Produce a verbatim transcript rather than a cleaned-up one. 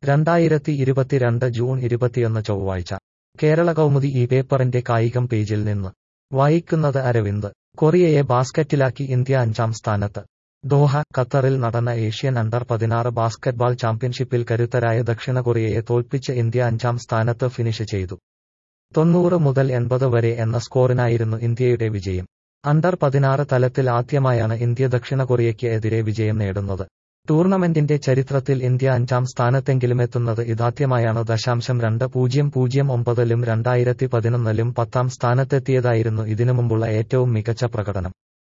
രണ്ടായിരത്തി ഇരുപത്തിരണ്ട് ജൂൺ ഇരുപത്തിയൊന്ന് ചൊവ്വാഴ്ച കേരള കൗമുദി ഈ പേപ്പറിന്റെ കായികം പേജിൽ നിന്ന് വായിക്കുന്നത് അരവിന്ദ്. കൊറിയയെ ബാസ്ക്കറ്റിലാക്കി ഇന്ത്യ അഞ്ചാം സ്ഥാനത്ത്. ദോഹ, ഖത്തറിൽ നടന്ന ഏഷ്യൻ അണ്ടർ പതിനാറ് ബാസ്ക്കറ്റ്ബാൾ ചാമ്പ്യൻഷിപ്പിൽ കരുത്തരായ ദക്ഷിണ കൊറിയയെ തോൽപ്പിച്ച് ഇന്ത്യ അഞ്ചാം സ്ഥാനത്ത് ഫിനിഷ് ചെയ്തു. തൊണ്ണൂറ് മുതൽ എൺപത് വരെ എന്ന സ്കോറിനായിരുന്നു ഇന്ത്യയുടെ വിജയം. അണ്ടർ പതിനാറ് തലത്തിൽ ആദ്യമായാണ് ഇന്ത്യ ദക്ഷിണ കൊറിയയ്ക്ക് എതിരെ വിജയം നേടുന്നത്. ടൂർണമെന്റിന്റെ ചരിത്രത്തിൽ ഇന്ത്യ അഞ്ചാം സ്ഥാനത്തെങ്കിലുമെത്തുന്നത് ഇതാദ്യമായാണ്. ദശാംശം രണ്ട് പൂജ്യം പൂജ്യം ഒമ്പതിലും രണ്ടായിരത്തി പതിനൊന്നിലും പത്താം സ്ഥാനത്തെത്തിയതായിരുന്നു ഇതിനുമുമ്പുള്ള ഏറ്റവും മികച്ച പ്രകടനം.